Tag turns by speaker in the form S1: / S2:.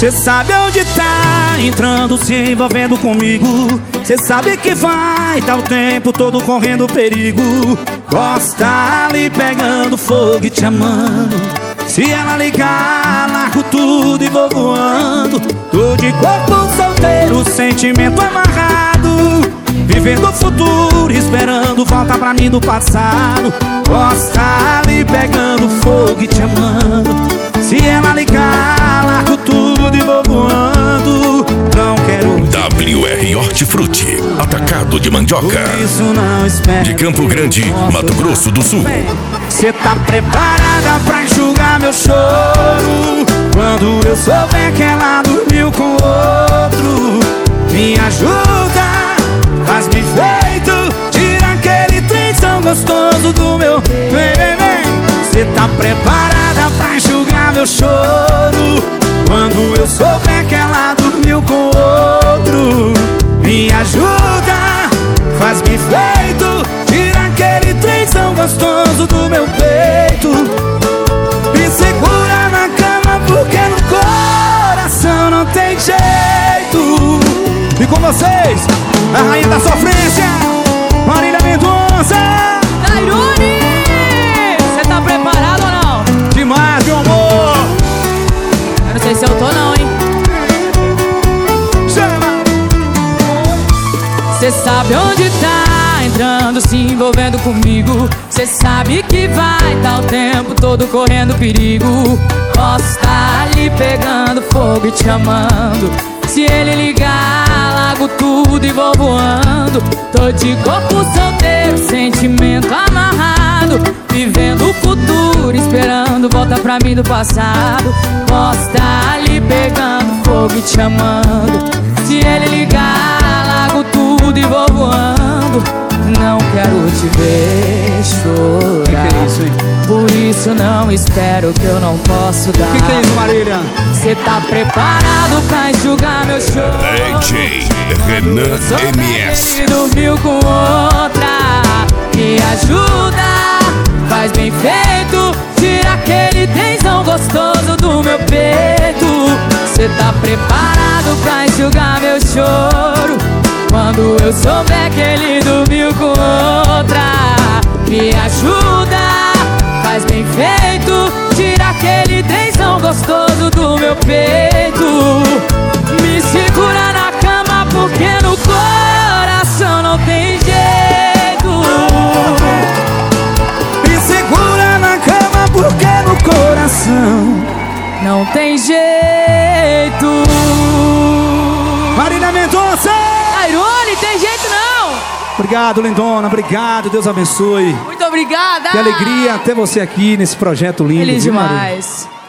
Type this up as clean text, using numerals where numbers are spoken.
S1: Cê sabe onde tá entrando, se envolvendo comigo. Cê sabe que vai tá o tempo todo correndo perigo. Gosta ali pegando fogo e te amando. Se ela ligar, largo tudo e vou voando. Tô de corpo solteiro, sentimento amarrado, vivendo o futuro, esperando volta pra mim do passado. Gosta ali pegando fogo e te amando. Se ela ligar, largo tudo e vou voando. Não quero
S2: WR Hortifruti, atacado de mandioca.
S1: isso, não espero.
S2: De Campo Grande, Mato Grosso do Sul.
S1: Cê tá preparada pra enxugar meu choro quando eu souber que ela dormiu com outro? Me ajuda, faz bem feito, tira aquele trem tão gostoso do meu. Vem, vem, vem. Cê tá preparada pra enxugar meu choro quando eu souber que ela dormiu com outro? Me ajuda, faz bem feito, tira aquele trem tão gostoso do meu peito. Me segura na cama porque no coração não tem jeito. E com vocês, a rainha da sofrência, Marília Mendonça.
S3: Tairone, você tá preparado ou não?
S1: Demais, meu amor.
S3: Eu não sei se eu tô não, hein?
S1: Chama.
S3: Cê sabe onde tá entrando, se envolvendo comigo. Cê sabe que vai tá o tempo todo correndo perigo. Posso tá ali pegando fogo e te amando. Se ele ligar, largo tudo e vou voando. Tô de corpo solteiro, sentimento amarrado, vivendo o futuro, esperando volta pra mim do passado. Posso tá ali pegando fogo e te amando. Se ele ligar, largo tudo e vou voando. Não quero te ver chorar.
S1: Que é isso, hein?
S3: Por isso não espero que eu não posso dar.
S1: Que é isso, Marília?
S3: Cê tá preparado pra enxugar meu choro?
S2: DJ Renan MS.
S3: Ele dormiu com outra. Me ajuda, faz bem feito, tira aquele tensão gostoso do meu peito. Cê tá preparado pra enxugar meu choro quando eu souber que ele dormiu com outra? Me ajuda, faz bem feito, tira aquele tensão gostoso do meu peito. Me segura na cama porque no coração não tem jeito.
S1: Me segura na cama porque no coração
S3: não tem jeito.
S1: Marília Mendonça.
S3: Tairone, tem jeito não.
S1: Obrigado, lindona, obrigado, Deus abençoe.
S3: Muito obrigada.
S1: Que alegria ter você aqui nesse projeto lindo.
S3: Feliz
S1: viu, Marília?
S3: demais.